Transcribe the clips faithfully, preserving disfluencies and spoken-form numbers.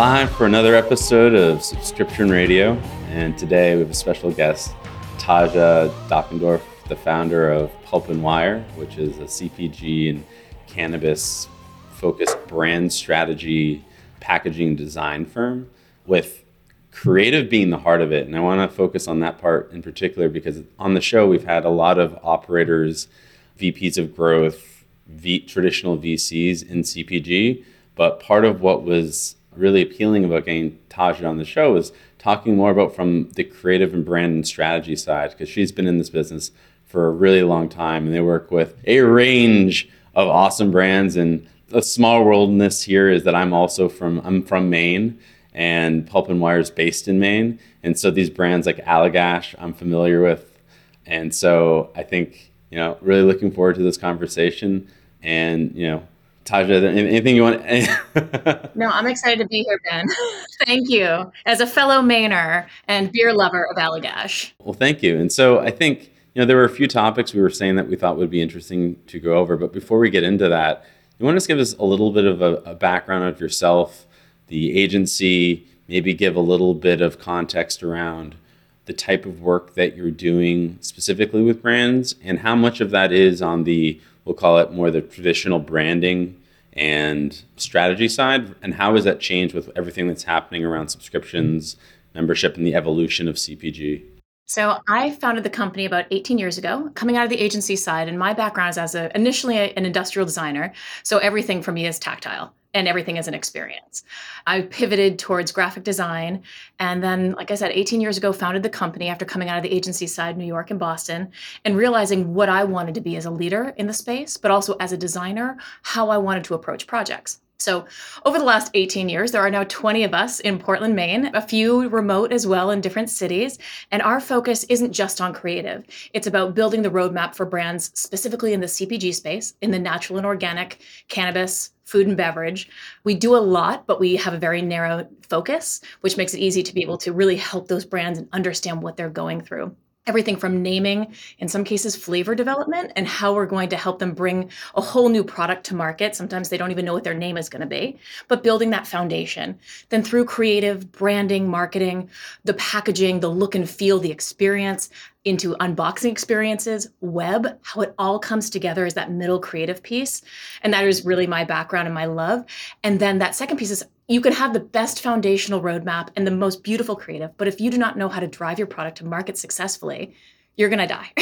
live for another episode of Subscription Radio, and today we have a special guest, Taja Dockendorf, the founder of Pulp and Wire, which is a C P G and cannabis-focused brand strategy, packaging design firm, with creative being the heart of it. And I want to focus on that part in particular because on the show we've had a lot of operators, V Ps of growth, v- traditional V Cs in C P G, but part of what was really appealing about getting Taja on the show is talking more about from the creative and brand and strategy side, because she's been in this business for a really long time and they work with a range of awesome brands. And a small worldness here is that I'm also from, I'm from Maine, and Pulp and Wire is based in Maine. And so these brands like Allagash, I'm familiar with. And so I think, you know, really looking forward to this conversation. And, you know, Taja, anything you want? No, I'm excited to be here, Ben. Thank you. As a fellow Mainer and beer lover of Allagash. Well, thank you. And so I think, you know, there were a few topics we were saying that we thought would be interesting to go over. But before we get into that, you want to just give us a little bit of a, a background of yourself, the agency, maybe give a little bit of context around the type of work that you're doing specifically with brands and how much of that is on the, we'll call it more the traditional branding and strategy side, and how has that changed with everything that's happening around subscriptions, membership, and the evolution of C P G? So I founded the company about eighteen years ago, coming out of the agency side, and my background is as a, initially a, an industrial designer, so everything for me is tactile. And everything is an experience. I pivoted towards graphic design. And then, like I said, eighteen years ago, founded the company after coming out of the agency side, New York and Boston, and realizing what I wanted to be as a leader in the space, but also as a designer, how I wanted to approach projects. So over the last eighteen years, there are now twenty of us in Portland, Maine, a few remote as well in different cities. And our focus isn't just on creative. It's about building the roadmap for brands specifically in the C P G space, in the natural and organic, cannabis, food and beverage. We do a lot, but we have a very narrow focus, which makes it easy to be able to really help those brands and understand what they're going through. Everything from naming, in some cases, flavor development, and how we're going to help them bring a whole new product to market. Sometimes they don't even know what their name is going to be, but building that foundation. Then through creative, branding, marketing, the packaging, the look and feel, the experience, into unboxing experiences, web, how it all comes together is that middle creative piece. And that is really my background and my love. And then that second piece is you can have the best foundational roadmap and the most beautiful creative, but if you do not know how to drive your product to market successfully, you're going to die.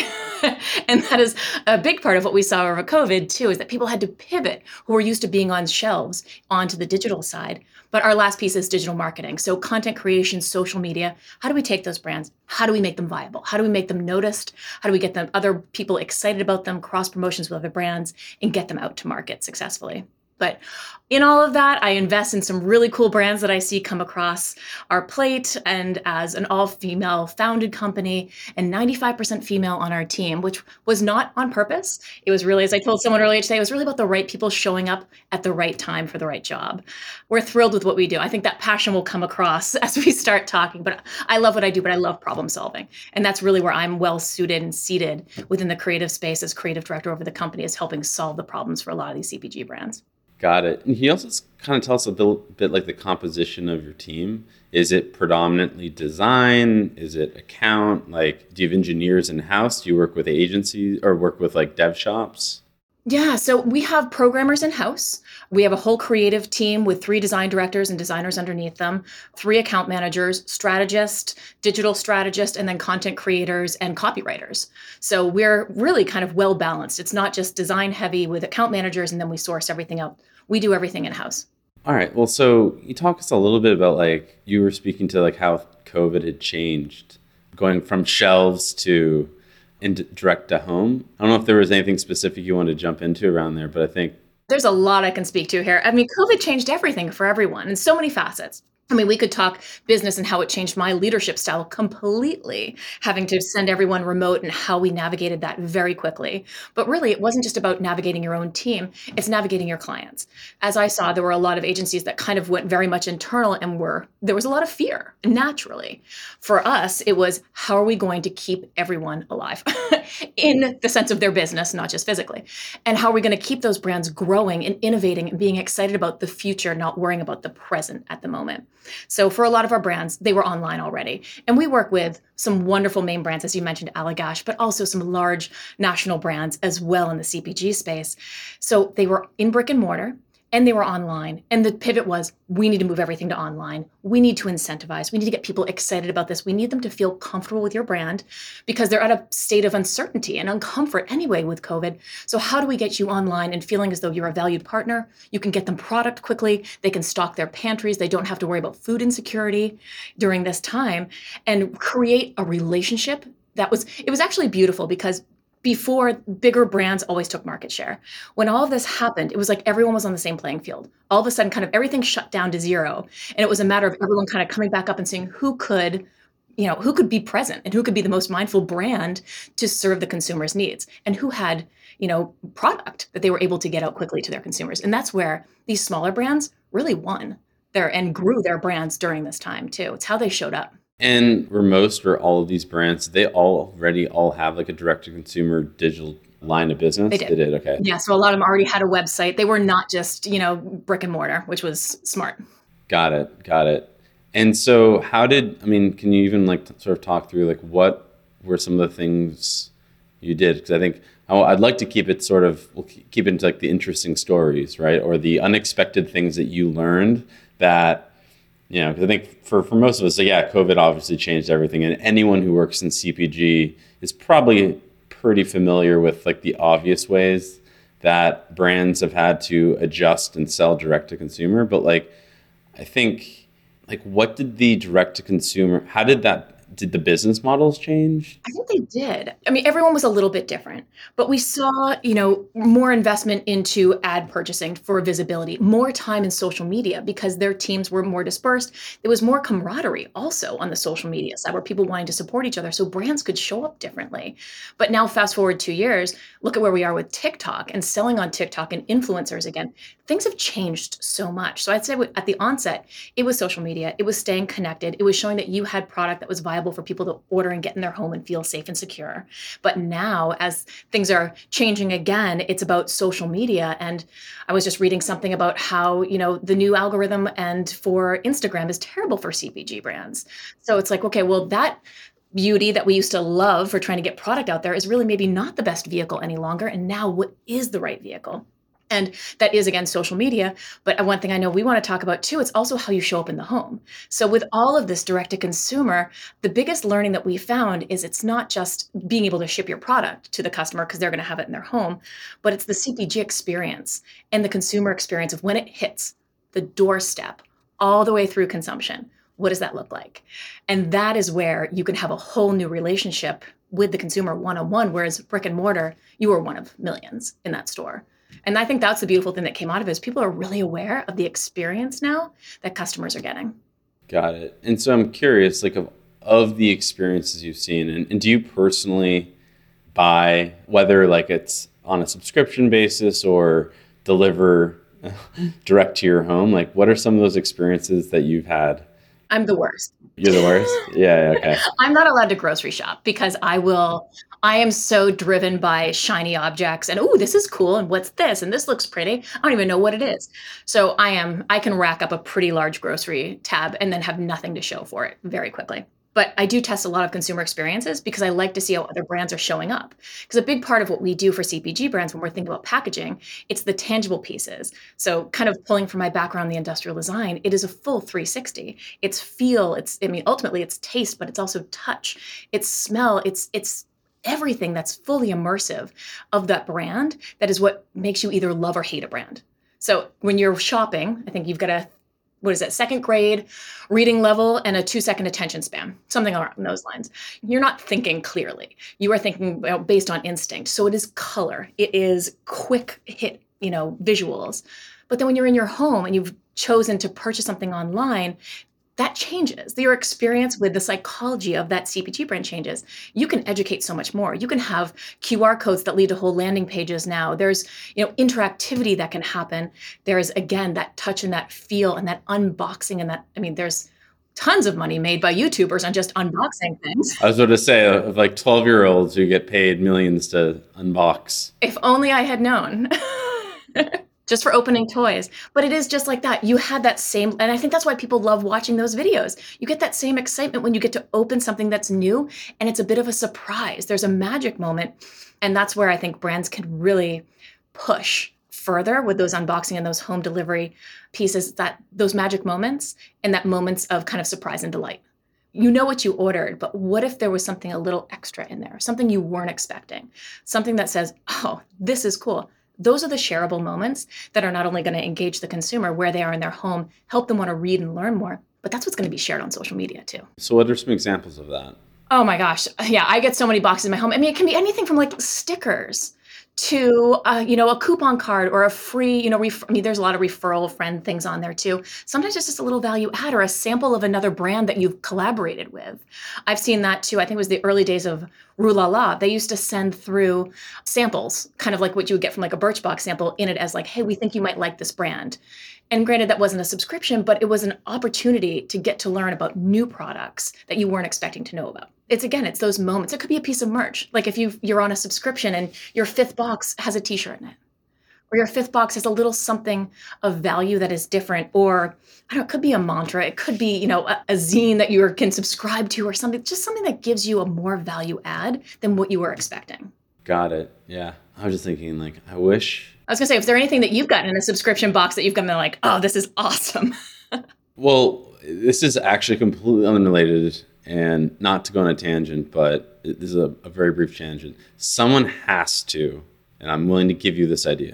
And that is a big part of what we saw over COVID too, is that people had to pivot who were used to being on shelves onto the digital side. But our last piece is digital marketing. So content creation, social media, how do we take those brands? How do we make them viable? How do we make them noticed? How do we get them other people excited about them, cross promotions with other brands, and get them out to market successfully? But in all of that, I invest in some really cool brands that I see come across our plate. And as an all-female founded company and ninety-five percent female on our team, which was not on purpose. It was really, as I told someone earlier today, it was really about the right people showing up at the right time for the right job. We're thrilled with what we do. I think that passion will come across as we start talking. But I love what I do, but I love problem solving. And that's really where I'm well suited and seated within the creative space as creative director over the company, is helping solve the problems for a lot of these C P G brands. Got it. And can you also kind of tell us a bit, bit like the composition of your team? Is it predominantly design? Is it account? Like, do you have engineers in-house? Do you work with agencies or work with like dev shops? Yeah, so we have programmers in-house. We have a whole creative team with three design directors and designers underneath them, three account managers, strategist, digital strategist, and then content creators and copywriters. So we're really kind of well balanced. It's not just design heavy with account managers and then we source everything out. We do everything in-house. All right. Well, so you talk us a little bit about like you were speaking to like how COVID had changed, going from shelves to into direct to home. I don't know if there was anything specific you wanted to jump into around there, but I think there's a lot I can speak to here. I mean, COVID changed everything for everyone in so many facets. I mean, we could talk business and how it changed my leadership style completely, having to send everyone remote and how we navigated that very quickly. But really, it wasn't just about navigating your own team, it's navigating your clients. As I saw, there were a lot of agencies that kind of went very much internal and were, there was a lot of fear naturally. For us, it was how are we going to keep everyone alive in the sense of their business, not just physically? And how are we going to keep those brands growing and innovating and being excited about the future, not worrying about the present at the moment? So for a lot of our brands, they were online already. And we work with some wonderful name brands, as you mentioned, Allagash, but also some large national brands as well in the C P G space. So they were in brick and mortar and they were online. And the pivot was, we need to move everything to online. We need to incentivize. We need to get people excited about this. We need them to feel comfortable with your brand because they're at a state of uncertainty and uncomfort anyway with COVID. So how do we get you online and feeling as though you're a valued partner? You can get them product quickly. They can stock their pantries. They don't have to worry about food insecurity during this time and create a relationship that was, it was actually beautiful because before, bigger brands always took market share. When all of this happened, it was like everyone was on the same playing field. All of a sudden, kind of everything shut down to zero. And it was a matter of everyone kind of coming back up and seeing who could, you know, who could be present and who could be the most mindful brand to serve the consumer's needs and who had, you know, product that they were able to get out quickly to their consumers. And that's where these smaller brands really won their and grew their brands during this time too. It's how they showed up. And were most or all of these brands, they all already all have like a direct to consumer digital line of business? They did. They did, okay. Yeah, so a lot of them already had a website. They were not just, you know, brick and mortar, which was smart. Got it, got it. And so how did, I mean, can you even like sort of talk through like what were some of the things you did? Because I think oh, I'd like to keep it sort of, we'll keep it into like the interesting stories, right? Or the unexpected things that you learned that, you know, because I think for, for most of us, so yeah, COVID obviously changed everything. And anyone who works in C P G is probably pretty familiar with like the obvious ways that brands have had to adjust and sell direct to consumer. But like, I think, like, what did the direct to consumer, how did that, did the business models change? I think they did. I mean, everyone was a little bit different, but we saw, you know, more investment into ad purchasing for visibility, more time in social media because their teams were more dispersed. There was more camaraderie also on the social media side where people wanting to support each other so brands could show up differently. But now fast forward two years, look at where we are with TikTok and selling on TikTok and influencers again. Things have changed so much. So I'd say at the onset, it was social media. It was staying connected. It was showing that you had product that was viable for people to order and get in their home and feel safe and secure. But now, as things are changing again, it's about social media. And I was just reading something about how, you know, the new algorithm and for Instagram is terrible for C P G brands. So it's like, okay, well, that beauty that we used to love for trying to get product out there is really maybe not the best vehicle any longer. And now what is the right vehicle? And that is, again, social media. But one thing I know we want to talk about, too, it's also how you show up in the home. So with all of this direct to consumer, the biggest learning that we found is it's not just being able to ship your product to the customer because they're going to have it in their home, but it's the C P G experience and the consumer experience of when it hits the doorstep all the way through consumption. What does that look like? And that is where you can have a whole new relationship with the consumer one-on-one, whereas brick and mortar, you are one of millions in that store. And I think that's the beautiful thing that came out of it is people are really aware of the experience now that customers are getting. Got it. And so I'm curious, like of, of the experiences you've seen, and, and do you personally buy, whether like it's on a subscription basis or deliver direct to your home, like what are some of those experiences that you've had? I'm the worst. You're the worst? Yeah, okay. I'm not allowed to grocery shop because I will, I am so driven by shiny objects and, oh, this is cool. And what's this? And this looks pretty. I don't even know what it is. So I am, I can rack up a pretty large grocery tab and then have nothing to show for it very quickly. But I do test a lot of consumer experiences because I like to see how other brands are showing up. Because a big part of what we do for C P G brands when we're thinking about packaging, it's the tangible pieces. So kind of pulling from my background in the industrial design, it is a full three sixty. It's feel, it's, I mean, ultimately it's taste, but it's also touch, it's smell, it's, it's everything that's fully immersive of that brand. That is what makes you either love or hate a brand. So when you're shopping, I think you've got to what is it, second grade reading level and a two second attention span, something along those lines. You're not thinking clearly. You are thinking well, based on instinct. So it is color. It is quick hit, you know, visuals. But then when you're in your home and you've chosen to purchase something online, that changes. Your experience with the psychology of that C P G brand changes. You can educate so much more. You can have Q R codes that lead to whole landing pages now. There's, you know, interactivity that can happen. There's, again, that touch and that feel and that unboxing and that, I mean, there's tons of money made by YouTubers on just unboxing things. I was going to say, of like twelve-year-olds who get paid millions to unbox. If only I had known. Just for opening toys. But it is just like that. You had that same, and I think that's why people love watching those videos. You get that same excitement when you get to open something that's new and it's a bit of a surprise. There's a magic moment. And that's where I think brands can really push further with those unboxing and those home delivery pieces, that those magic moments and that moments of kind of surprise and delight. You know what you ordered, but what if there was something a little extra in there, something you weren't expecting, something that says, oh, this is cool. Those are the shareable moments that are not only going to engage the consumer where they are in their home, help them want to read and learn more, but that's what's going to be shared on social media too. So what are some examples of that? Oh my gosh. Yeah, I get so many boxes in my home. I mean, it can be anything from like stickers to, uh, you know, a coupon card or a free, you know, ref- I mean, there's a lot of referral friend things on there too. Sometimes it's just a little value add or a sample of another brand that you've collaborated with. I've seen that too. I think it was the early days of Rue La La. They used to send through samples, kind of like what you would get from like a Birchbox sample in it as like, hey, we think you might like this brand. And granted, that wasn't a subscription, but it was an opportunity to get to learn about new products that you weren't expecting to know about. It's, again, it's those moments. It could be a piece of merch. Like if you you're on a subscription and your fifth box has a t-shirt in it, or your fifth box has a little something of value that is different, or I don't know, it could be a mantra. It could be, you know, a, a zine that you can subscribe to or something, just something that gives you a more value add than what you were expecting. Got it. Yeah. I was just thinking like, I wish. I was gonna say, is there anything that you've gotten in a subscription box that you've gotten like, oh, this is awesome? Well, this is actually completely unrelated and not to go on a tangent, but this is a, a very brief tangent. Someone has to, and I'm willing to give you this idea.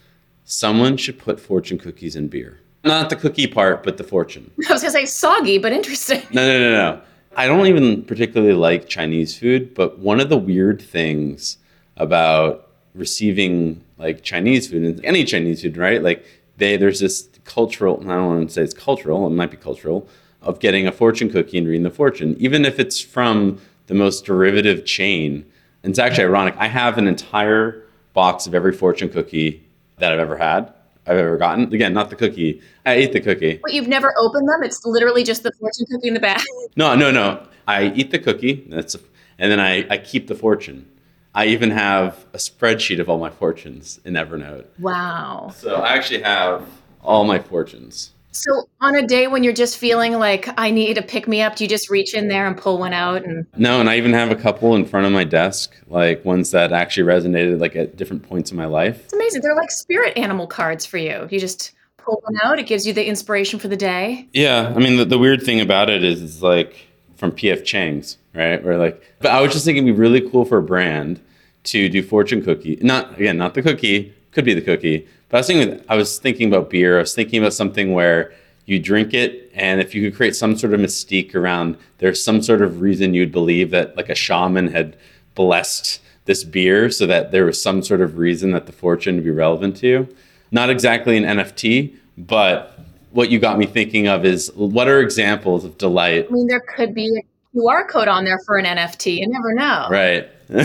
Someone should put fortune cookies in beer. Not the cookie part, but the fortune. I was gonna say soggy, but interesting. No, no, no, no. I don't even particularly like Chinese food, but one of the weird things about receiving like Chinese food, and any Chinese food, right? Like they, there's this cultural, I don't want to say it's cultural, it might be cultural, of getting a fortune cookie and reading the fortune, even if it's from the most derivative chain. And it's actually ironic. I have an entire box of every fortune cookie that I've ever had, I've ever gotten. Again, not the cookie. I ate the cookie. But you've never opened them? It's literally just the fortune cookie in the bag? No, no, no. I eat the cookie, that's, and then I, I keep the fortune. I even have a spreadsheet of all my fortunes in Evernote. Wow. So I actually have all my fortunes. So on a day when you're just feeling like I need a pick me up, do you just reach in there and pull one out? And No, and I even have a couple in front of my desk, like ones that actually resonated like at different points in my life. It's amazing. They're like spirit animal cards for you. You just pull one out. It gives you the inspiration for the day. Yeah. I mean, the, the weird thing about it is it's like from P F Chang's, right? Where like, but I was just thinking it'd be really cool for a brand to do fortune cookie. Not, again, not the cookie, could be the cookie. But I was thinking, I was thinking about beer. I was thinking about something where you drink it, and if you could create some sort of mystique around, there's some sort of reason you'd believe that like a shaman had blessed this beer so that there was some sort of reason that the fortune would be relevant to you. Not exactly an N F T, but what you got me thinking of is what are examples of delight? I mean, there could be a Q R code on there for an N F T. You never know. Right.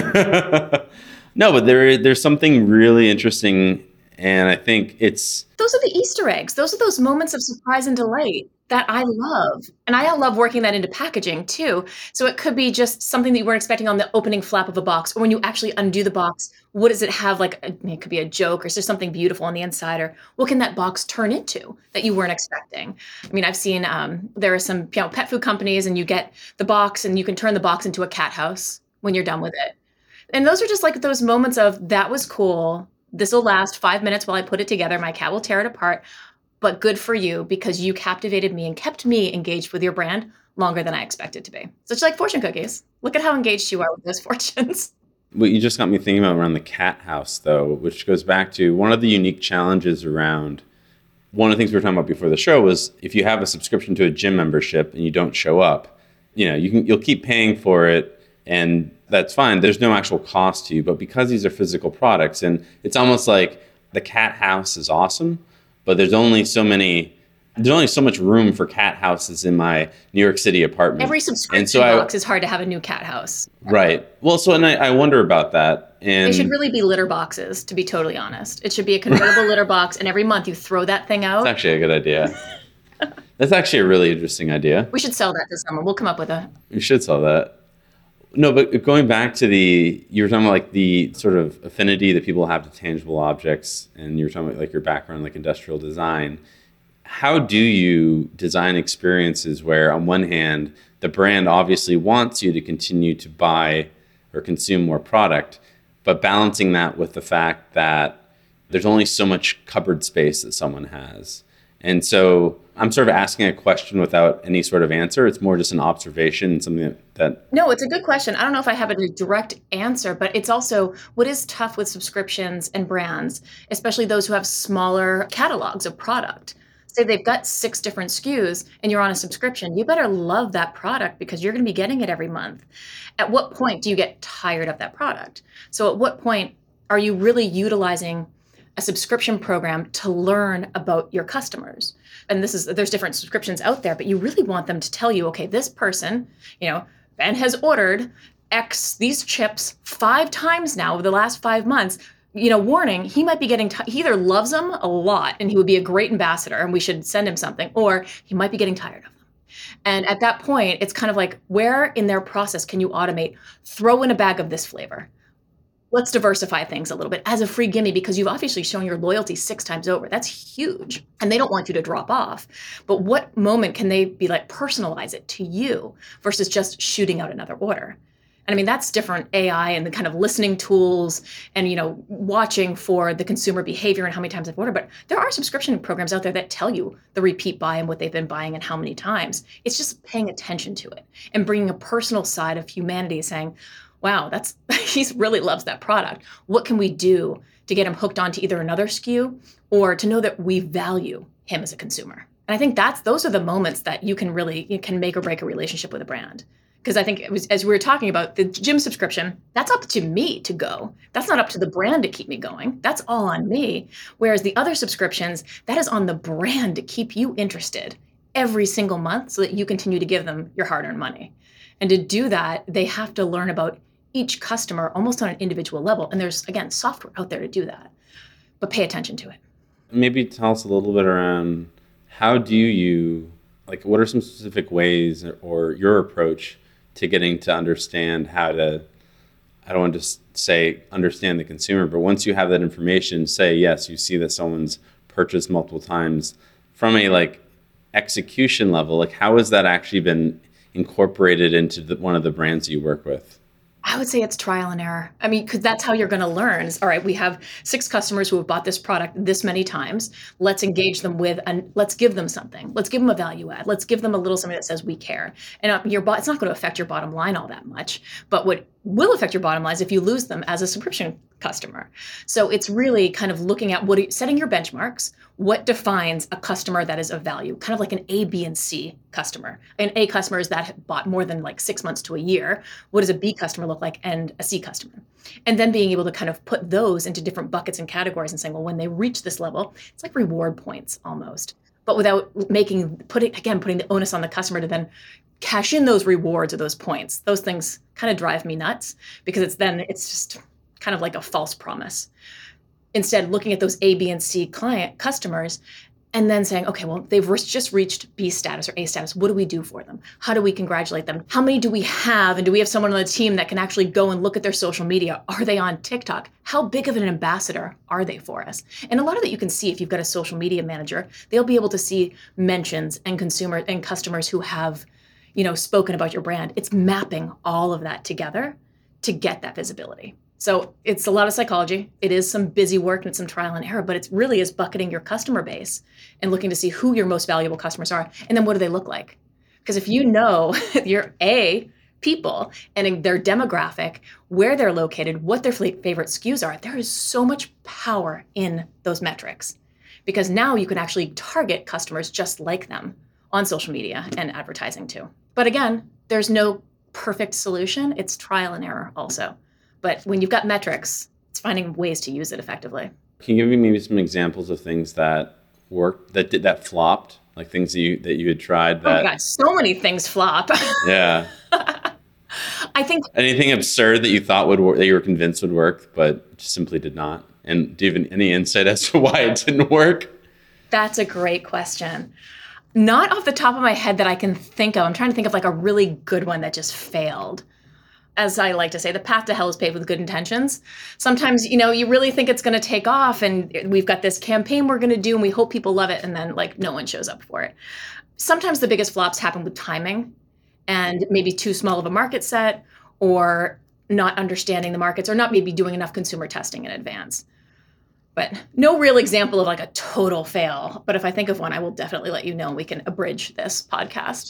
No, but there there's something really interesting, and I think it's... Those are the Easter eggs. Those are those moments of surprise and delight that I love. And I love working that into packaging too. So it could be just something that you weren't expecting on the opening flap of a box, or when you actually undo the box, what does it have? Like, a, it could be a joke, or is there something beautiful on the inside, or what can that box turn into that you weren't expecting? I mean, I've seen, um, there are some, you know, pet food companies, and you get the box and you can turn the box into a cat house when you're done with it. And those are just like those moments of, that was cool. This will last five minutes while I put it together. My cat will tear it apart, but good for you because you captivated me and kept me engaged with your brand longer than I expected to be. So it's like fortune cookies. Look at how engaged you are with those fortunes. What you just got me thinking about around the cat house, though, which goes back to one of the unique challenges around, one of the things we were talking about before the show was if you have a subscription to a gym membership and you don't show up, you know, you can, you'll keep paying for it, and that's fine. There's no actual cost to you. But because these are physical products, and it's almost like the cat house is awesome, but there's only so many there's only so much room for cat houses in my New York City apartment. Every subscription and so box I, is hard to have a new cat house. Right. Well, so and I, I wonder about that. And they should really be litter boxes, to be totally honest. It should be a convertible litter box, and every month you throw that thing out. That's actually a good idea. That's actually a really interesting idea. We should sell that to someone. We'll come up with a... We should sell that. No, but going back to the, you were talking about like the sort of affinity that people have to tangible objects, and you were talking about like your background, like industrial design. How do you design experiences where on one hand, the brand obviously wants you to continue to buy or consume more product, but balancing that with the fact that there's only so much cupboard space that someone has. And so I'm sort of asking a question without any sort of answer. It's more just an observation, something that, that... No, it's a good question. I don't know if I have a direct answer, but it's also what is tough with subscriptions and brands, especially those who have smaller catalogs of product. Say they've got six different S K Us and you're on a subscription, you better love that product because you're going to be getting it every month. At what point do you get tired of that product? So at what point are you really utilizing a subscription program to learn about your customers? And this is, there's different subscriptions out there, but you really want them to tell you, okay, this person, you know, Ben has ordered X, these chips five times now over the last five months. You know, warning, he might be getting, t- he either loves them a lot and he would be a great ambassador and we should send him something, or he might be getting tired of them. And at that point, it's kind of like, where in their process can you automate? Throw in a bag of this flavor. Let's diversify things a little bit as a free gimme because you've obviously shown your loyalty six times over. That's huge. And they don't want you to drop off. But what moment can they be like, personalize it to you versus just shooting out another order? And I mean, that's different A I and the kind of listening tools and, you know, watching for the consumer behavior and how many times they've ordered. But there are subscription programs out there that tell you the repeat buy and what they've been buying and how many times. It's just paying attention to it and bringing a personal side of humanity saying, wow, that's he really loves that product. What can we do to get him hooked onto either another S K U or to know that we value him as a consumer? And I think that's those are the moments that you can really you can make or break a relationship with a brand. Because I think it was, as we were talking about the gym subscription, that's up to me to go. That's not up to the brand to keep me going. That's all on me. Whereas the other subscriptions, that is on the brand to keep you interested every single month so that you continue to give them your hard-earned money. And to do that, they have to learn about each customer almost on an individual level. And there's, again, software out there to do that. But pay attention to it. Maybe tell us a little bit around how do you, like, what are some specific ways or your approach to getting to understand how to, I don't want to just say understand the consumer, but once you have that information, say, yes, you see that someone's purchased multiple times from a like execution level, like how has that actually been incorporated into the, one of the brands you work with? I would say it's trial and error. I mean, because that's how you're going to learn. All right, we have six customers who have bought this product this many times. Let's engage them with, and let's give them something. Let's give them a value add. Let's give them a little something that says we care. And uh, your it's not going to affect your bottom line all that much. But what will affect your bottom line is if you lose them as a subscription customer. So it's really kind of looking at what, setting your benchmarks. What defines a customer that is of value? Kind of like an A, B, and C customer. An A customer is that have bought more than like six months to a year. What does a B customer look like and a C customer? And then being able to kind of put those into different buckets and categories and saying, well, when they reach this level, it's like reward points almost, but without making, putting, again, putting the onus on the customer to then cash in those rewards or those points. Those things kind of drive me nuts because it's then, it's just kind of like a false promise. Instead, looking at those A, B, and C client customers and then saying, okay, well, they've just reached B status or A status. What do we do for them? How do we congratulate them? How many do we have? And do we have someone on the team that can actually go and look at their social media? Are they on TikTok? How big of an ambassador are they for us? And a lot of that you can see if you've got a social media manager. They'll be able to see mentions and consumer and customers who have, you know, spoken about your brand. It's mapping all of that together to get that visibility. So it's a lot of psychology. It is some busy work and some trial and error, but it really is bucketing your customer base and looking to see who your most valuable customers are. And then what do they look like? Because if you know your A people and their demographic, where they're located, what their favorite S K Us are, there is so much power in those metrics. Because now you can actually target customers just like them on social media and advertising too. But again, there's no perfect solution. It's trial and error also. But when you've got metrics, it's finding ways to use it effectively. Can you give me maybe some examples of things that worked, that did that flopped Like things that you, that you had tried Oh my that, God, so many things flop. yeah. I think Anything absurd that you thought would work, that you were convinced would work, but just simply did not? And do you have any insight as to why it didn't work? that's a great question. Not off the top of my head that I can think of. I'm trying to think of like a really good one that just failed. As I like to say, the path to hell is paved with good intentions. Sometimes, you know, you really think it's going to take off and we've got this campaign we're going to do and we hope people love it. And then like no one shows up for it. Sometimes the biggest flops happen with timing and maybe too small of a market set or not understanding the markets or not maybe doing enough consumer testing in advance. But no real example of like a total fail. But if I think of one, I will definitely let you know. We can abridge this podcast.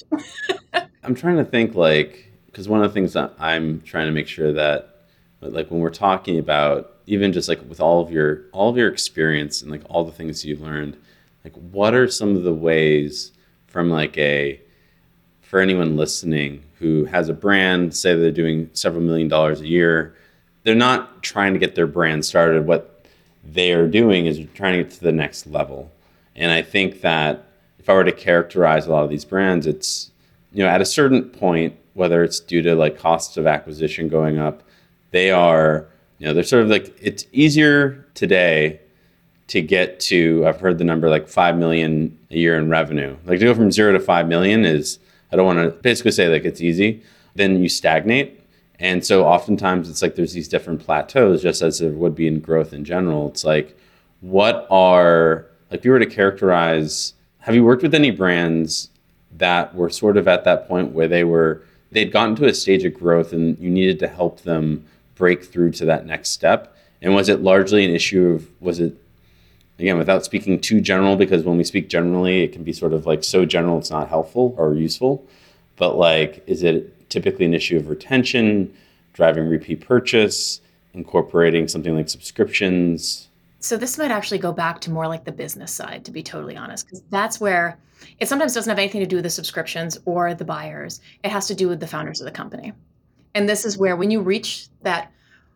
I'm trying to think like, because one of the things that I'm trying to make sure that, like when we're talking about even just like with all of your all of your experience and like all the things you've learned, like what are some of the ways from like a for anyone listening who has a brand, say they're doing several million dollars a year, they're not trying to get their brand started. What they are doing is trying to get to the next level. And I think that if I were to characterize a lot of these brands, it's, you know, at a certain point, whether it's due to like costs of acquisition going up, they are, you know, they're sort of like, it's easier today to get to, I've heard the number like five million a year in revenue. Like to go from zero to five million is, I don't want to basically say like it's easy, then you stagnate. And so oftentimes it's like there's these different plateaus, just as there would be in growth in general. It's like, what are, like if you were to characterize, have you worked with any brands that were sort of at that point where they were, they'd gotten to a stage of growth and you needed to help them break through to that next step? And was it largely an issue of, was it, again, without speaking too general, because when we speak generally, it can be sort of like so general it's not helpful or useful. But like, is it typically an issue of retention, driving repeat purchase, incorporating something like subscriptions? So this might actually go back to more like the business side, to be totally honest, because that's where it sometimes doesn't have anything to do with the subscriptions or the buyers. It has to do with the founders of the company. And this is where when you reach that,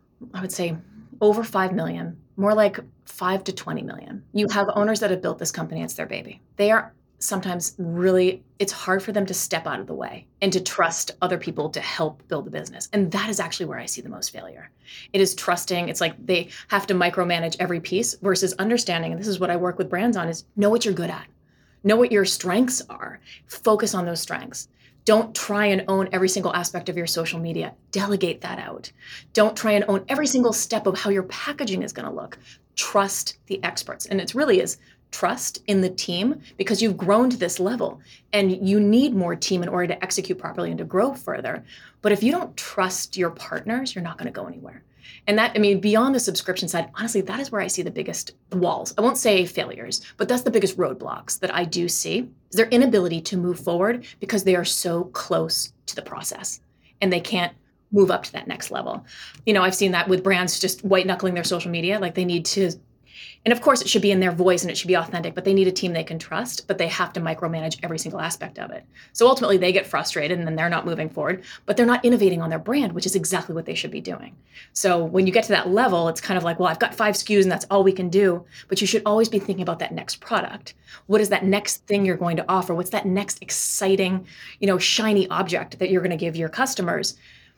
I would say over five million, more like five to twenty million, you have owners that have built this company. It's their baby. They are sometimes really, it's hard for them to step out of the way and to trust other people to help build the business. And that is actually where I see the most failure. It is trusting. It's like they have to micromanage every piece versus understanding. And this is what I work with brands on is know what you're good at. Know what your strengths are. Focus on those strengths. Don't try and own every single aspect of your social media. Delegate that out. Don't try and own every single step of how your packaging is going to look. Trust the experts. And it really is trust in the team because you've grown to this level and you need more team in order to execute properly and to grow further. But if you don't trust your partners, you're not going to go anywhere. And that, I mean, beyond the subscription side, honestly, that is where I see the biggest walls. I won't say failures, but that's the biggest roadblocks that I do see is their inability to move forward because they are so close to the process and they can't move up to that next level. You know, I've seen that with brands just white knuckling their social media. Like they need to, and of course it should be in their voice and it should be authentic, but they need a team they can trust, but they have to micromanage every single aspect of it. So ultimately they get frustrated and then they're not moving forward, but they're not innovating on their brand, which is exactly what they should be doing. So when you get to that level, it's kind of like, well, I've got five S K Us and that's all we can do, but you should always be thinking about that next product. What is that next thing you're going to offer? What's that next exciting, you know, shiny object that you're going to give your customers?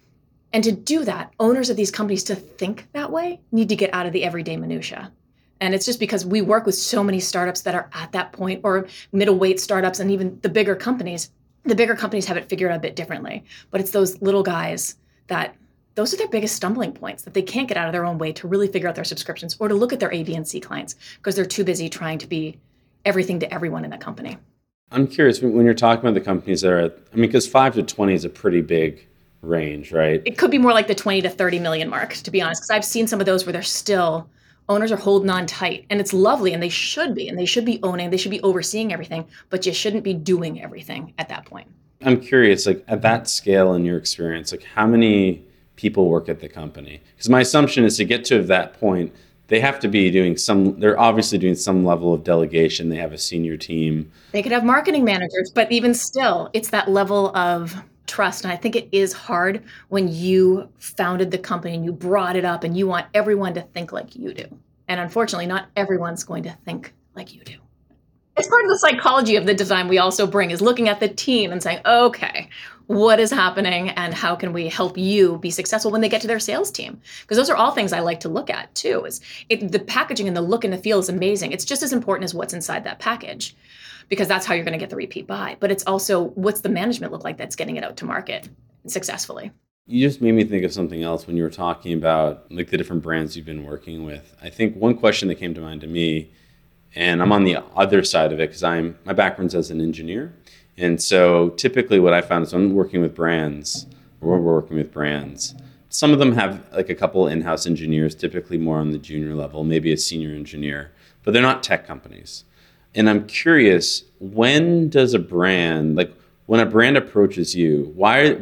And to do that, owners of these companies to think that way need to get out of the everyday minutia. And it's just because we work with so many startups that are at that point or middleweight startups and even the bigger companies. The bigger companies have it figured out a bit differently, but it's those little guys that those are their biggest stumbling points that they can't get out of their own way to really figure out their subscriptions or to look at their A, B, and C clients because they're too busy trying to be everything to everyone in the company. I'm curious when you're talking about the companies that are, at, I mean, because five to twenty is a pretty big range, right? It could be more like the twenty to thirty million mark, to be honest, because I've seen some of those where they're still owners are holding on tight and it's lovely and they should be, and they should be owning, they should be overseeing everything, but you shouldn't be doing everything at that point. I'm curious, like at that scale in your experience, like how many people work at the company? Because my assumption is to get to that point, they have to be doing some, they're obviously doing some level of delegation. They have a senior team. They could have marketing managers, but even still, it's that level of trust. And I think it is hard when you founded the company and you brought it up and you want everyone to think like you do. And unfortunately, not everyone's going to think like you do. It's part of the psychology of the design we also bring is looking at the team and saying, okay, what is happening and how can we help you be successful when they get to their sales team? Because those are all things I like to look at too. Is it, the packaging and the look and the feel is amazing. It's just as important as what's inside that package because that's how you're going to get the repeat buy. But it's also what's the management look like that's getting it out to market successfully. You just made me think of something else when you were talking about like the different brands you've been working with. I think one question that came to mind to me, and I'm on the other side of it because I'm my background's as an engineer. And so typically what I found is when I'm working with brands, or when we're working with brands, some of them have like a couple in-house engineers, typically more on the junior level, maybe a senior engineer, but they're not tech companies. And I'm curious, when does a brand, like when a brand approaches you, why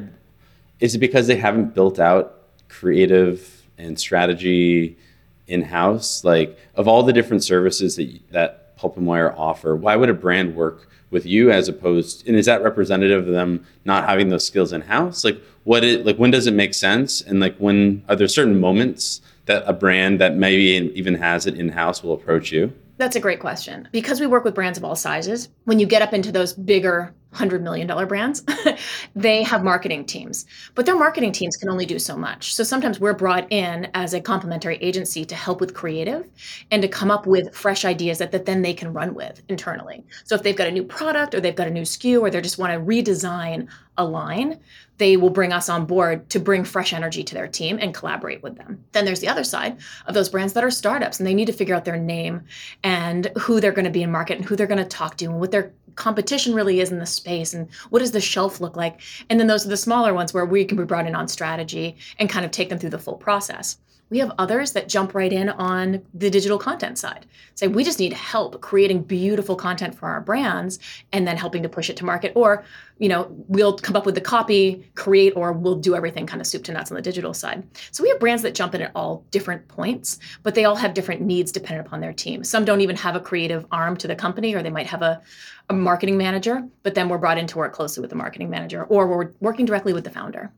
is it because they haven't built out creative and strategy in-house? Like of all the different services that that Pulp and Wire offer, why would a brand work with you as opposed, and is that representative of them not having those skills in-house? Like what it, like when does it make sense? And like when, are there certain moments that a brand that maybe even has it in-house will approach you? That's a great question. Because we work with brands of all sizes, when you get up into those bigger one hundred million dollars brands, they have marketing teams, but their marketing teams can only do so much. So sometimes we're brought in as a complementary agency to help with creative and to come up with fresh ideas that, that then they can run with internally. So if they've got a new product or they've got a new S K U or they just want to redesign a line, they will bring us on board to bring fresh energy to their team and collaborate with them. Then there's the other side of those brands that are startups and they need to figure out their name and who they're going to be in market and who they're going to talk to and what their competition really is in the space and what does the shelf look like. And then those are the smaller ones where we can be brought in on strategy and kind of take them through the full process. We have others that jump right in on the digital content side. Say, we just need help creating beautiful content for our brands and then helping to push it to market. Or, you know, we'll come up with the copy, create, or we'll do everything kind of soup to nuts on the digital side. So we have brands that jump in at all different points, but they all have different needs dependent upon their team. Some don't even have a creative arm to the company, or they might have a, a marketing manager, but then we're brought in to work closely with the marketing manager, or we're working directly with the founder.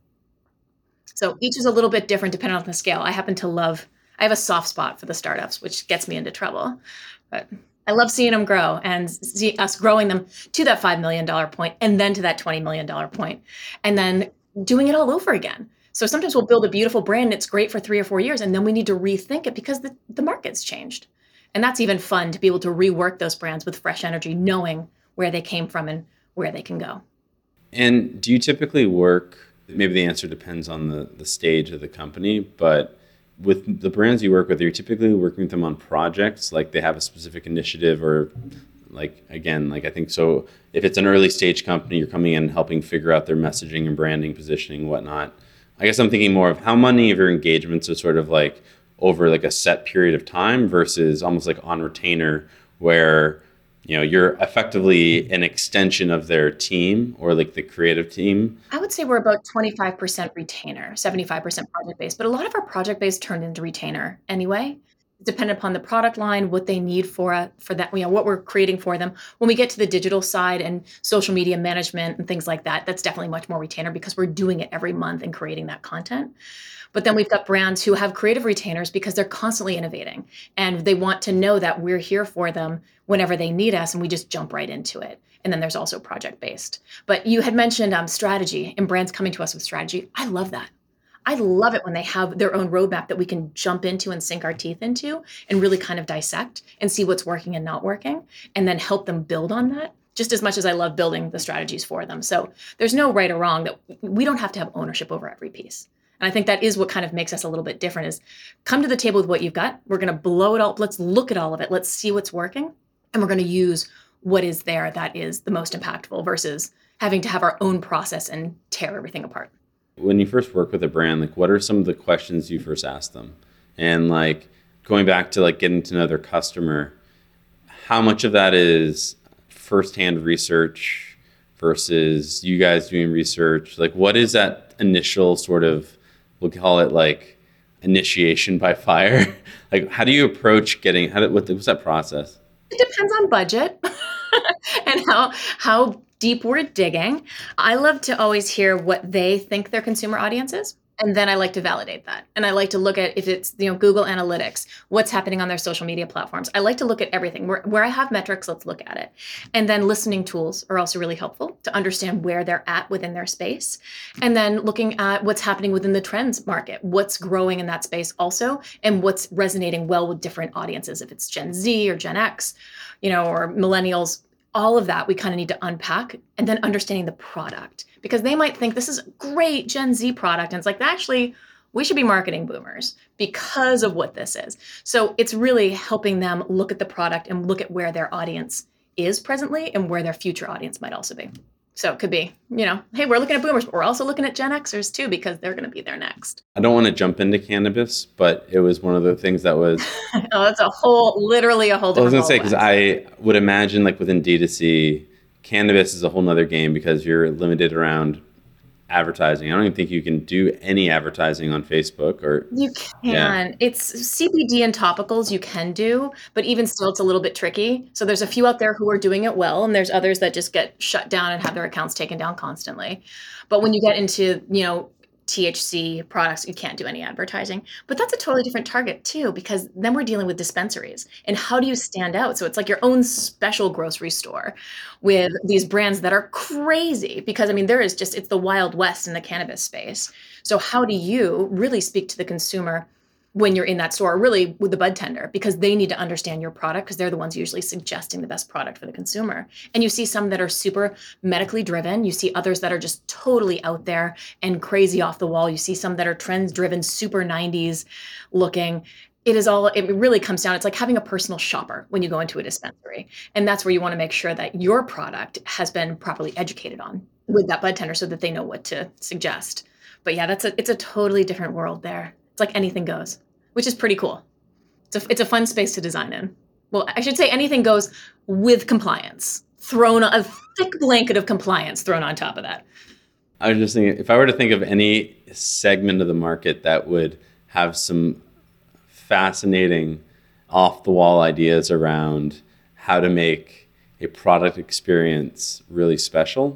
So each is a little bit different depending on the scale. I happen to love, I have a soft spot for the startups, which gets me into trouble. But I love seeing them grow and see us growing them to that five million dollars point and then to that twenty million dollars point and then doing it all over again. So sometimes we'll build a beautiful brand and it's great for three or four years and then we need to rethink it because the, the market's changed. And that's even fun to be able to rework those brands with fresh energy, knowing where they came from and where they can go. And do you typically work, maybe the answer depends on the, the stage of the company, but with the brands you work with, you're typically working with them on projects, like they have a specific initiative or like, again, like I think so if it's an early stage company, you're coming in and helping figure out their messaging and branding, positioning, whatnot. I guess I'm thinking more of how many of your engagements are sort of like over like a set period of time versus almost like on retainer where, you know, you're effectively an extension of their team or like the creative team. I would say we're about twenty-five percent retainer, seventy-five percent project based, but a lot of our project based turned into retainer anyway, depending upon the product line, what they need for uh, for that, you know, what we're creating for them. When we get to the digital side and social media management and things like that, that's definitely much more retainer because we're doing it every month and creating that content. But then we've got brands who have creative retainers because they're constantly innovating and they want to know that we're here for them whenever they need us and we just jump right into it. And then there's also project based. But you had mentioned um, strategy and brands coming to us with strategy. I love that. I love it when they have their own roadmap that we can jump into and sink our teeth into and really kind of dissect and see what's working and not working and then help them build on that just as much as I love building the strategies for them. So there's no right or wrong that we don't have to have ownership over every piece. And I think that is what kind of makes us a little bit different is come to the table with what you've got. We're going to blow it all. Let's look at all of it. Let's see what's working. And we're going to use what is there that is the most impactful versus having to have our own process and tear everything apart. When you first work with a brand, like what are some of the questions you first ask them? And like going back to like getting to know their customer, how much of that is firsthand research versus you guys doing research? Like what is that initial sort of, we'll call it like initiation by fire? Like how do you approach getting, how do, what, what's that process? It depends on budget and how how deep we're digging. I love to always hear what they think their consumer audience is. And then I like to validate that. And I like to look at if it's, you know, Google Analytics, what's happening on their social media platforms. I like to look at everything. Where, where I have metrics, let's look at it. And then listening tools are also really helpful to understand where they're at within their space. And then looking at what's happening within the trends market, what's growing in that space also, and what's resonating well with different audiences, if it's Gen Z or Gen X, you know, or millennials. All of that we kind of need to unpack, and then understanding the product, because they might think this is a great Gen Z product. And it's like, actually, we should be marketing boomers because of what this is. So it's really helping them look at the product and look at where their audience is presently and where their future audience might also be. So it could be, you know, hey, we're looking at boomers, but we're also looking at Gen Xers too, because they're going to be there next. I don't want to jump into cannabis, but it was one of the things that was... oh, that's a whole, literally a whole different I was going to say, because I would imagine like within D two C, cannabis is a whole nother game because you're limited around advertising. I don't even think you can do any advertising on Facebook or... You can. Yeah. It's C B D and topicals you can do, but even still, it's a little bit tricky. So there's a few out there who are doing it well, and there's others that just get shut down and have their accounts taken down constantly. But when you get into, you know, T H C products, you can't do any advertising. But that's a totally different target too, because then we're dealing with dispensaries. And how do you stand out? So it's like your own special grocery store with these brands that are crazy, because I mean, there is just, it's the Wild West in the cannabis space. So how do you really speak to the consumer when you're in that store, really with the bud tender, because they need to understand your product, because they're the ones usually suggesting the best product for the consumer. And you see some that are super medically driven. You see others that are just totally out there and crazy off the wall. You see some that are trends driven, super nineties looking. It is all, it really comes down, it's like having a personal shopper when you go into a dispensary. And that's where you want to make sure that your product has been properly educated on with that bud tender so that they know what to suggest. But yeah, that's a, it's a totally different world there. It's like anything goes, which is pretty cool. It's a, it's a fun space to design in. Well, I should say anything goes with compliance, thrown a thick blanket of compliance thrown on top of that. I was just thinking, if I were to think of any segment of the market that would have some fascinating off-the-wall ideas around how to make a product experience really special,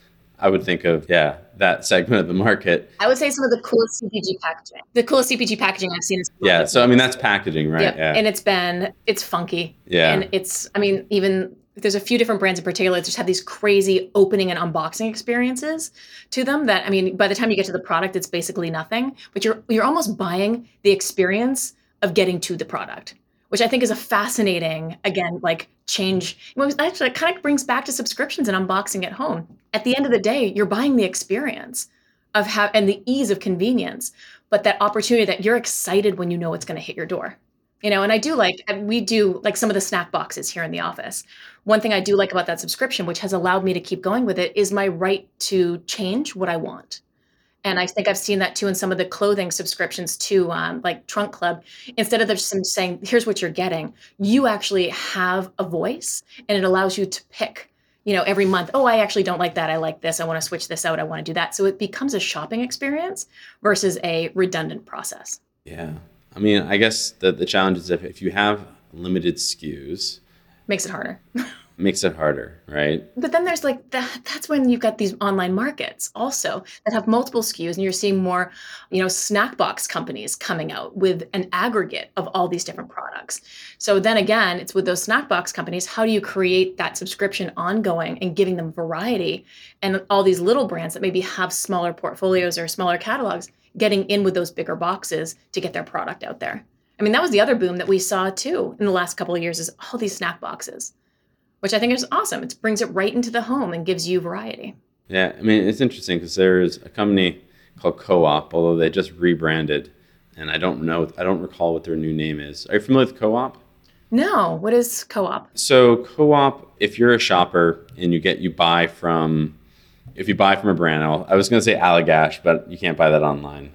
I would think of, yeah, that segment of the market. I would say some of the coolest C P G packaging. The coolest C P G packaging I've seen is yeah. So I mean, that's packaging, right? Yep. Yeah. And it's been, it's funky. Yeah. And it's, I mean, even there's a few different brands in particular that just have these crazy opening and unboxing experiences to them that, I mean, by the time you get to the product, it's basically nothing, but you're you're almost buying the experience of getting to the product, which I think is a fascinating, again, like change. Well, actually, it kind of brings back to subscriptions and unboxing at home. At the end of the day, you're buying the experience of how, and the ease of convenience, but that opportunity that you're excited when you know it's going to hit your door. You know, and I do like, we do like some of the snack boxes here in the office. One thing I do like about that subscription, which has allowed me to keep going with it, is my right to change what I want. And I think I've seen that too in some of the clothing subscriptions too, um, like Trunk Club. Instead of just saying, here's what you're getting, you actually have a voice, and it allows you to pick, you know, every month, oh, I actually don't like that. I like this. I want to switch this out. I want to do that. So it becomes a shopping experience versus a redundant process. Yeah. I mean, I guess the, the challenge is if, if you have limited S K Us. Makes it harder. Makes it harder, right? But then there's like, that, that's when you've got these online markets also that have multiple S K Us, and you're seeing more, you know, snack box companies coming out with an aggregate of all these different products. So then again, it's with those snack box companies, how do you create that subscription ongoing and giving them variety, and all these little brands that maybe have smaller portfolios or smaller catalogs getting in with those bigger boxes to get their product out there. I mean, that was the other boom that we saw too in the last couple of years, is all these snack boxes, which I think is awesome. It brings it right into the home and gives you variety. Yeah, I mean, it's interesting because there's a company called Co-op, although they just rebranded, and I don't know, I don't recall what their new name is. Are you familiar with Co-op? No, what is Co-op? So Co-op, if you're a shopper and you get, you buy from, if you buy from a brand, I'll, I was going to say Allagash, but you can't buy that online.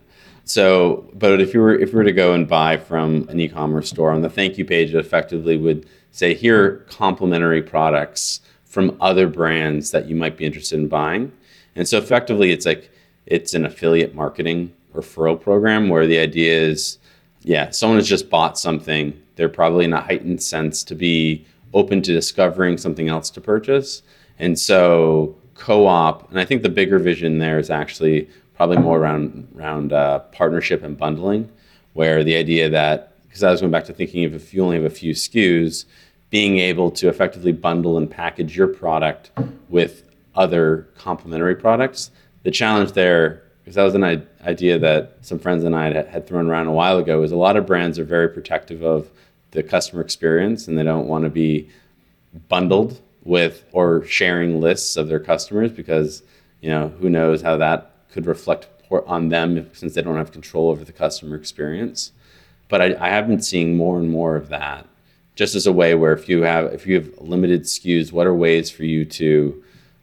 So, but if you were, if you were to go and buy from an e-commerce store, on the thank you page, it effectively would say, here are complementary products from other brands that you might be interested in buying. And so effectively, it's like, it's an affiliate marketing referral program where the idea is, yeah, someone has just bought something. They're probably in a heightened sense to be open to discovering something else to purchase. And so Co-op, and I think the bigger vision there is actually probably more around around uh, partnership and bundling, where the idea that, because I was going back to thinking of if you only have a few S K Us, being able to effectively bundle and package your product with other complementary products. The challenge there, because that was an I- idea that some friends and I had, had thrown around a while ago, is a lot of brands are very protective of the customer experience and they don't want to be bundled with or sharing lists of their customers because, you know, who knows how that could reflect on them since they don't have control over the customer experience. But I, I have been seeing more and more of that, just as a way where if you have if you have limited S K Us, what are ways for you to,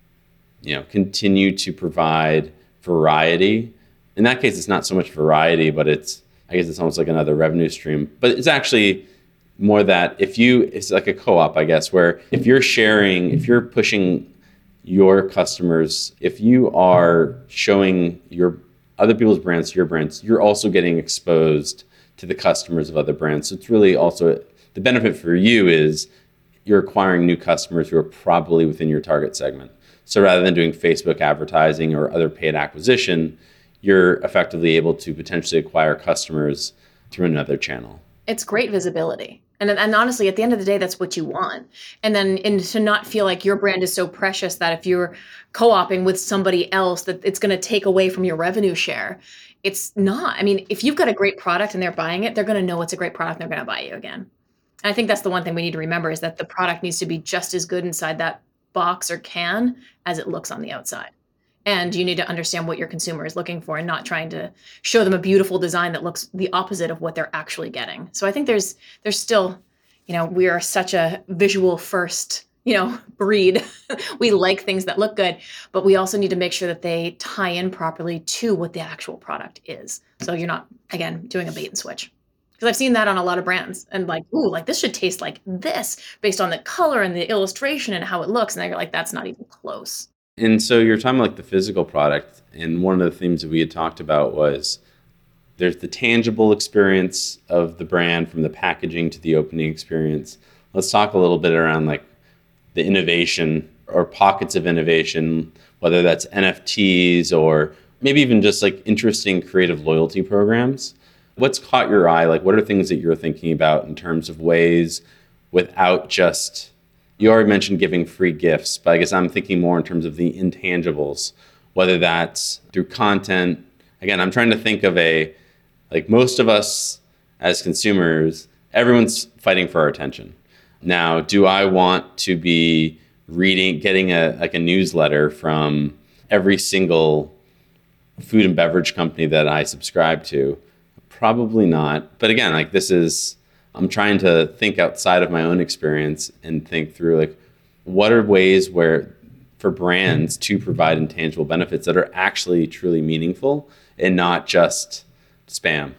you know, continue to provide variety? In that case, it's not so much variety, but it's, I guess it's almost like another revenue stream. But it's actually more that if you, it's like a co-op, I guess, where if you're sharing, if you're pushing your customers, if you are showing your other people's brands to your brands, you're also getting exposed to the customers of other brands. So it's really also, the benefit for you is you're acquiring new customers who are probably within your target segment. So rather than doing Facebook advertising or other paid acquisition, you're effectively able to potentially acquire customers through another channel. It's great visibility. And, and honestly, at the end of the day, that's what you want. And then and to not feel like your brand is so precious that if you're co-oping with somebody else, that it's going to take away from your revenue share. It's not. I mean, if you've got a great product and they're buying it, they're going to know it's a great product and they're going to buy you again. And I think that's the one thing we need to remember is that the product needs to be just as good inside that box or can as it looks on the outside. And you need to understand what your consumer is looking for and not trying to show them a beautiful design that looks the opposite of what they're actually getting. So I think there's there's still, you know, we are such a visual first, you know, breed. We like things that look good, but we also need to make sure that they tie in properly to what the actual product is. So you're not, again, doing a bait and switch. Because I've seen that on a lot of brands and like, ooh, like this should taste like this based on the color and the illustration and how it looks. And then you're like, that's not even close. And so you're talking about like the physical product, and one of the themes that we had talked about was there's the tangible experience of the brand from the packaging to the opening experience. Let's talk a little bit around like the innovation or pockets of innovation, whether that's N F Ts or maybe even just like interesting creative loyalty programs. What's caught your eye? Like what are things that you're thinking about in terms of ways without just, you already mentioned giving free gifts, but I guess I'm thinking more in terms of the intangibles, whether that's through content. Again, I'm trying to think of a, like most of us as consumers, everyone's fighting for our attention. Now, do I want to be reading, getting a like a newsletter from every single food and beverage company that I subscribe to? Probably not. But again, like this is, I'm trying to think outside of my own experience and think through like, what are ways where for brands to provide intangible benefits that are actually truly meaningful and not just spam,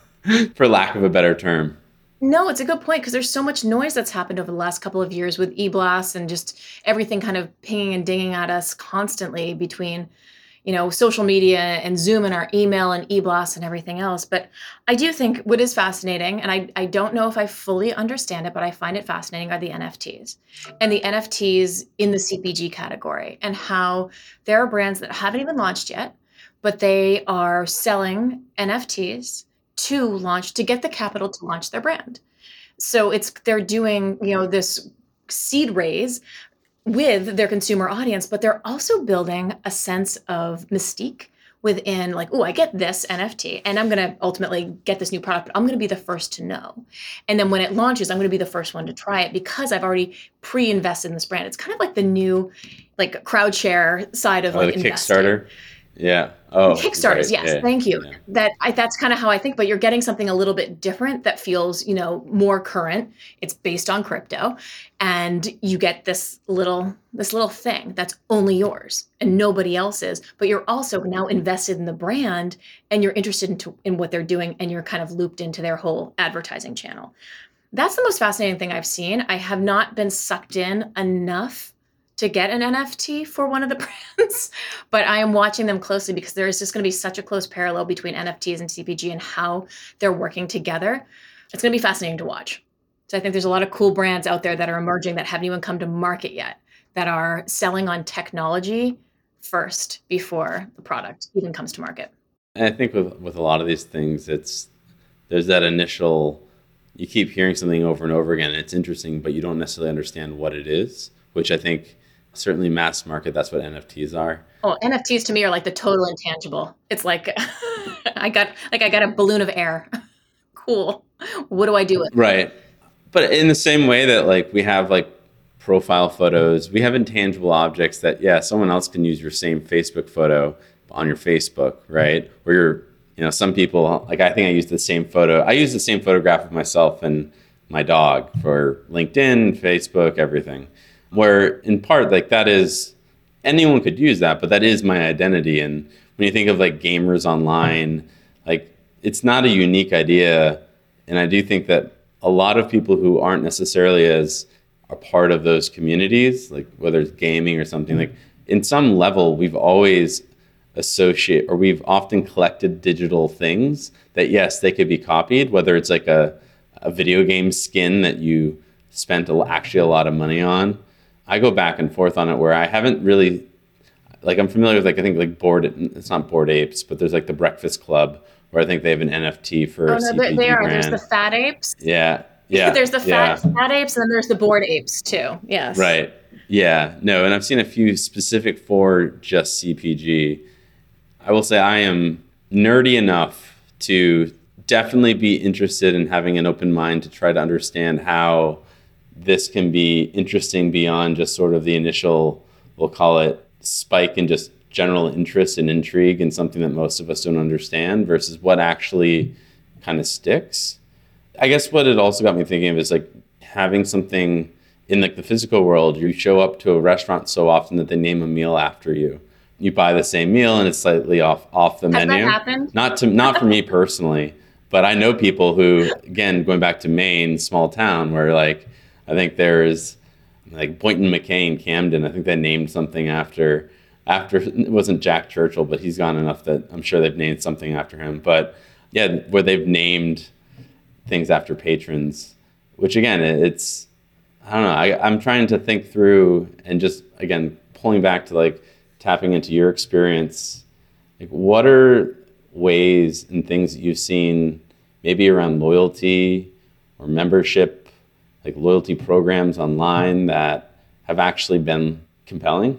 for lack of a better term. No, it's a good point because there's so much noise that's happened over the last couple of years with e-blasts and just everything kind of pinging and dinging at us constantly between, you know, social media and Zoom and our email and e-blasts and everything else. But I do think what is fascinating, and I, I don't know if I fully understand it, but I find it fascinating, are the N F Ts. And the N F Ts in the C P G category and how there are brands that haven't even launched yet, but they are selling N F Ts to launch, to get the capital to launch their brand. So it's, they're doing, you know, this seed raise with their consumer audience, but they're also building a sense of mystique within like, oh, I get this N F T and I'm going to ultimately get this new product, but I'm going to be the first to know. And then when it launches, I'm going to be the first one to try it because I've already pre-invested in this brand. It's kind of like the new like crowd share side of oh, like the investing. Kickstarter. Yeah. Oh, Kickstarters, right. yes, Yeah. thank you. Yeah. That I, that's kind of how I think, but you're getting something a little bit different that feels, you know, more current. It's based on crypto, and you get this little this little thing that's only yours and nobody else's. But you're also now invested in the brand, and you're interested in, to, in what they're doing, and you're kind of looped into their whole advertising channel. That's the most fascinating thing I've seen. I have not been sucked in enough to get an N F T for one of the brands, but I am watching them closely because there is just going to be such a close parallel between N F Ts and C P G and how they're working together. It's going to be fascinating to watch. So I think there's a lot of cool brands out there that are emerging that haven't even come to market yet, that are selling on technology first before the product even comes to market. And I think with with a lot of these things, it's there's that initial, you keep hearing something over and over again, and it's interesting, but you don't necessarily understand what it is, which I think certainly mass market, that's what N F Ts are. Oh, N F Ts to me are like the total intangible. It's like I got like I got a balloon of air. Cool. What do I do with it? Right. But in the same way that like we have like profile photos, we have intangible objects that, yeah, someone else can use your same Facebook photo on your Facebook, right? Or you're, you know, some people, like I think I used the same photo. I use the same photograph of myself and my dog for LinkedIn, Facebook, everything. Where in part, like that is, anyone could use that, but that is my identity. And when you think of like gamers online, like it's not a unique idea. And I do think that a lot of people who aren't necessarily as a part of those communities, like whether it's gaming or something, like in some level, we've always associate, or we've often collected digital things that, yes, they could be copied, whether it's like a, a video game skin that you spent a, actually a lot of money on. I go back and forth on it where I haven't really, like I'm familiar with like, I think like Bored, it's not Bored Apes, but there's like the Breakfast Club where I think they have an N F T for Oh a no, C P G they are. brand. There's the fat apes. Yeah. Yeah. There's the yeah. fat, fat apes, and then there's the Bored Apes too. Yes. Right. Yeah. No, and I've seen a few specific for just C P G. I will say I am nerdy enough to definitely be interested in having an open mind to try to understand how this can be interesting beyond just sort of the initial, we'll call it spike in just general interest and intrigue in something that most of us don't understand versus what actually kind of sticks. I guess what it also got me thinking of is like having something in like the physical world. You show up to a restaurant so often that they name a meal after you. You buy the same meal and it's slightly off off the Has menu. that happened? Not to not for me personally, but I know people who, again, going back to Maine, small town, where like I think there's like Boynton McCain, Camden. I think they named something after after it wasn't Jack Churchill, but he's gone enough that I'm sure they've named something after him. But yeah, where they've named things after patrons, which again, it's I don't know. I, I'm trying to think through and just again pulling back to like tapping into your experience. Like, what are ways and things that you've seen maybe around loyalty or membership, like loyalty programs online that have actually been compelling?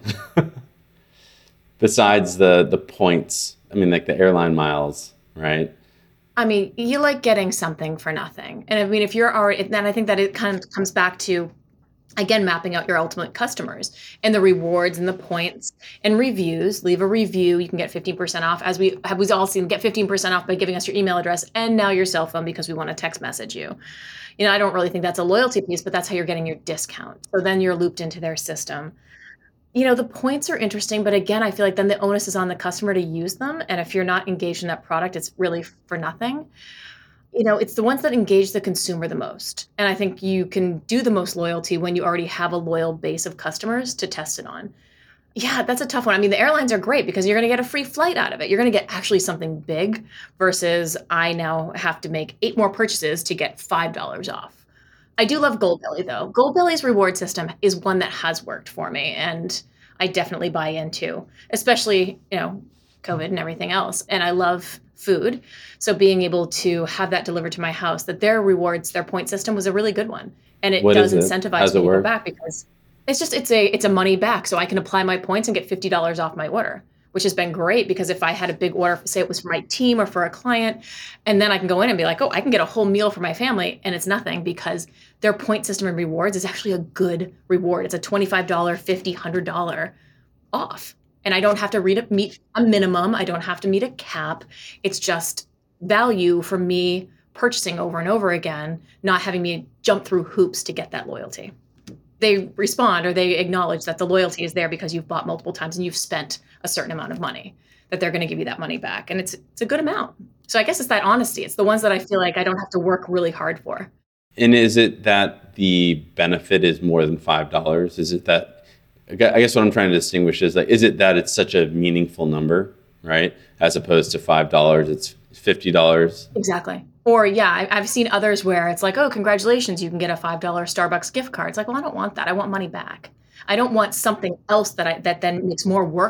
Besides the the points, I mean, like the airline miles, right? I mean, you like getting something for nothing. And I mean, if you're already, then I think that it kind of comes back to, again, mapping out your ultimate customers and the rewards and the points and reviews. Leave a review. You can get fifteen percent off. As we have we all seen, get fifteen percent off by giving us your email address and now your cell phone because we want to text message you. You know, I don't really think that's a loyalty piece, but that's how you're getting your discount. So then you're looped into their system. You know, the points are interesting, but again, I feel like then the onus is on the customer to use them. And if you're not engaged in that product, it's really for nothing. You know, it's the ones that engage the consumer the most. And I think you can do the most loyalty when you already have a loyal base of customers to test it on. Yeah, that's a tough one. I mean, the airlines are great because you're going to get a free flight out of it. You're going to get actually something big versus I now have to make eight more purchases to get five dollars off. I do love Goldbelly though. Goldbelly's reward system is one that has worked for me and I definitely buy into, especially, you know, COVID and everything else. And I love food. So being able to have that delivered to my house, that their rewards, their point system was a really good one. And it What does is it? incentivize How's it me to go work? back because it's just, it's a, it's a money back. So I can apply my points and get fifty dollars off my order, which has been great because if I had a big order, say it was for my team or for a client, and then I can go in and be like, oh, I can get a whole meal for my family. And it's nothing because their point system and rewards is actually a good reward. It's a twenty-five dollars, fifty dollars, one hundred dollars off. And I don't have to read a, meet a minimum. I don't have to meet a cap. It's just value for me purchasing over and over again, not having me jump through hoops to get that loyalty. They respond or they acknowledge that the loyalty is there because you've bought multiple times and you've spent a certain amount of money, that they're going to give you that money back. And it's it's a good amount. So I guess it's that honesty. It's the ones that I feel like I don't have to work really hard for. And is it that the benefit is more than five dollars? Is it that, I guess what I'm trying to distinguish is like, is it that it's such a meaningful number, right? As opposed to five dollars, it's fifty dollars. Exactly. Or yeah, I- I've seen others where it's like, oh, congratulations, you can get a five dollars Starbucks gift card. It's like, well, I don't want that. I want money back. I don't want something else that I that then makes more work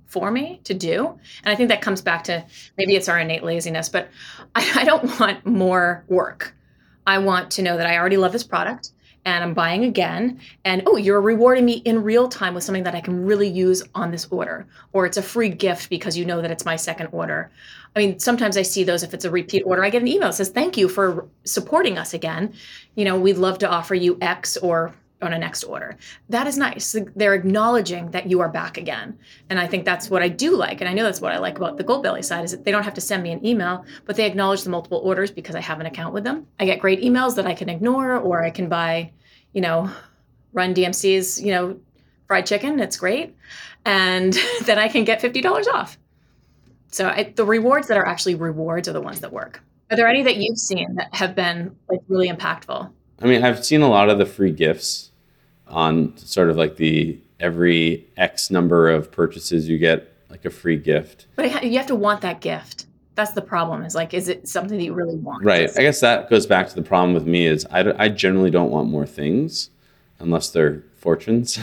for me to do. And I think that comes back to maybe it's our innate laziness, but I, I don't want more work. I want to know that I already love this product and I'm buying again. And oh, you're rewarding me in real time with something that I can really use on this order. Or it's a free gift because you know that it's my second order. I mean, sometimes I see those if it's a repeat order. I get an email that says, thank you for supporting us again. You know, we'd love to offer you X or on a next order. That is nice. They're acknowledging that you are back again. And I think that's what I do like. And I know that's what I like about the Goldbelly side is that they don't have to send me an email, but they acknowledge the multiple orders because I have an account with them. I get great emails that I can ignore, or I can buy, you know, Run D M C's, you know, fried chicken. It's great. And then I can get fifty dollars off. So I, the rewards that are actually rewards are the ones that work. Are there any that you've seen that have been like really impactful? I mean, I've seen a lot of the free gifts on sort of like the every X number of purchases you get like a free gift. But you have to want that gift. That's the problem is like, is it something that you really want? Right. I guess that goes back to the problem with me is I, I generally don't want more things unless they're fortunes.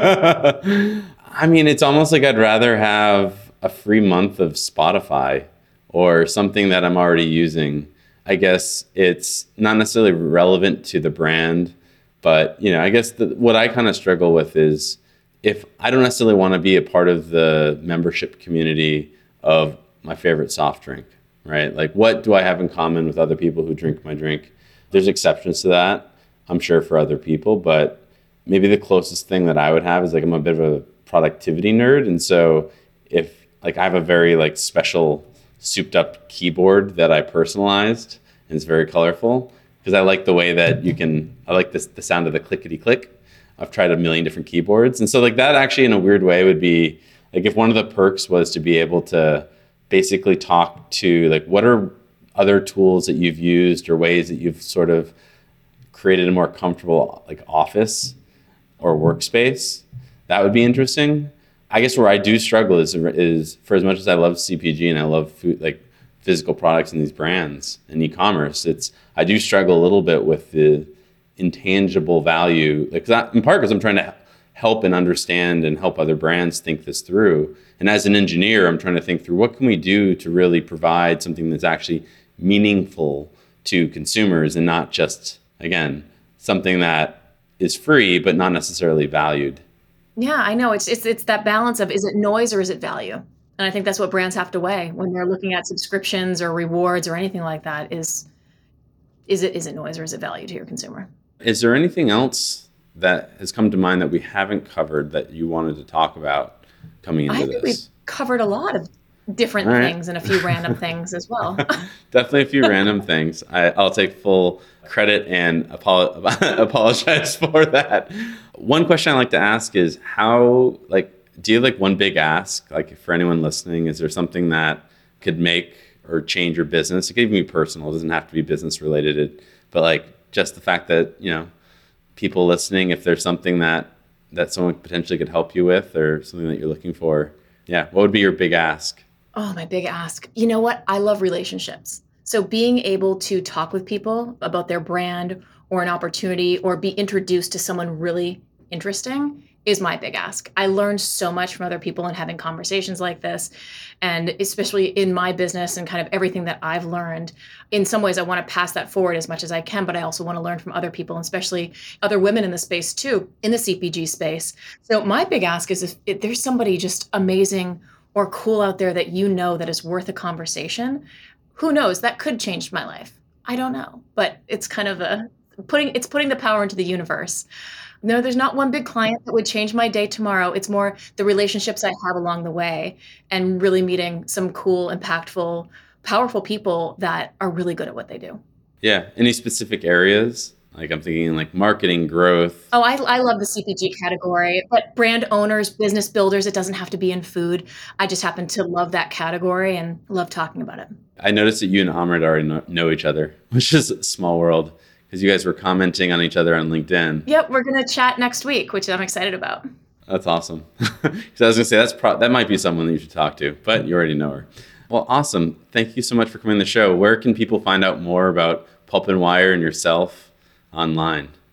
I mean, it's almost like I'd rather have a free month of Spotify or something that I'm already using. I guess it's not necessarily relevant to the brand, but you know, I guess the, what I kind of struggle with is if I don't necessarily want to be a part of the membership community of my favorite soft drink, right? Like what do I have in common with other people who drink my drink? There's exceptions to that, I'm sure, for other people, but maybe the closest thing that I would have is like I'm a bit of a productivity nerd. And so if like I have a very like special souped up keyboard that I personalized and it's very colorful because I like the way that you can, I like this, the sound of the clickety click. I've tried a million different keyboards. And so like that actually in a weird way would be like if one of the perks was to be able to basically talk to like what are other tools that you've used or ways that you've sort of created a more comfortable like office or workspace. That would be interesting. I guess where I do struggle is is for as much as I love C P G and I love food, like physical products and these brands and e-commerce, it's I do struggle a little bit with the intangible value. Like that, in part because I'm trying to help and understand and help other brands think this through. And as an engineer, I'm trying to think through what can we do to really provide something that's actually meaningful to consumers and not just, again, something that is free but not necessarily valued. Yeah, I know. It's it's it's that balance of is it noise or is it value? And I think that's what brands have to weigh when they're looking at subscriptions or rewards or anything like that is is it is it noise or is it value to your consumer? Is there anything else that has come to mind that we haven't covered that you wanted to talk about coming into I think this? we've covered a lot of different All right. things and a few random things as well. Definitely a few random things. I, I'll take full credit and apolo- apologize for that. One question I like to ask is how, like, do you have like one big ask, like for anyone listening, is there something that could make or change your business? It could even be personal. It doesn't have to be business related, but like just the fact that, you know, people listening, if there's something that, that someone potentially could help you with or something that you're looking for, yeah, what would be your big ask? Oh, my big ask. You know what? I love relationships. So being able to talk with people about their brand or an opportunity or be introduced to someone really interesting is my big ask. I learned so much from other people and having conversations like this. And especially in my business and kind of everything that I've learned, in some ways, I want to pass that forward as much as I can, but I also want to learn from other people, and especially other women in the space too, in the C P G space. So my big ask is if, if there's somebody just amazing or cool out there that you know that is worth a conversation, who knows? That could change my life. I don't know, but it's kind of a putting, it's putting the power into the universe. No, there's not one big client that would change my day tomorrow. It's more the relationships I have along the way and really meeting some cool, impactful, powerful people that are really good at what they do. Yeah. Any specific areas? Like I'm thinking like marketing, growth. Oh, I, I love the C P G category, but brand owners, business builders, it doesn't have to be in food. I just happen to love that category and love talking about it. I noticed that you and Amrit already know, know each other, which is a small world because you guys were commenting on each other on LinkedIn. Yep, we're going to chat next week, which I'm excited about. That's awesome. Because I was going to say, that's pro- that might be someone that you should talk to, but you already know her. Well, awesome. Thank you so much for coming on the show. Where can people find out more about Pulp and Wire and yourself online?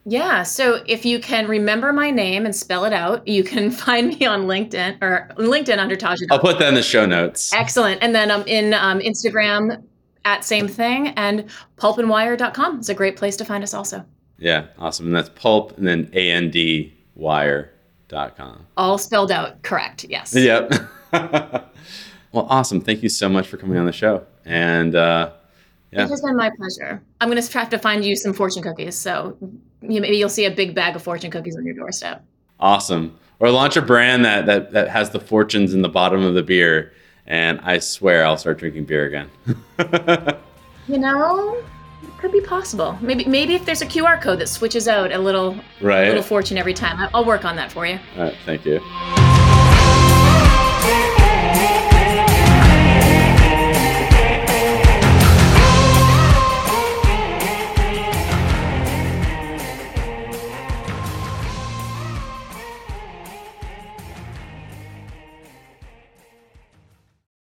Yeah. So if you can remember my name and spell it out, you can find me on LinkedIn or LinkedIn under Taja. I'll put that in the show notes. Excellent. And then um, in um, Instagram at same thing, and pulp and wire dot com is a great place to find us also. Yeah, awesome. And that's pulp and then A N D wire dot com. All spelled out correct. Yes. Yep. Well, awesome. Thank you so much for coming on the show. And uh, yeah. It has been my pleasure. I'm going to try to find you some fortune cookies. So you, maybe you'll see a big bag of fortune cookies on your doorstep. Awesome. Or launch a brand that, that, that has the fortunes in the bottom of the beer. And I swear I'll start drinking beer again. You know, it could be possible. Maybe maybe if there's a Q R code that switches out a little, right. little fortune every time. I'll work on that for you. All right. Thank you.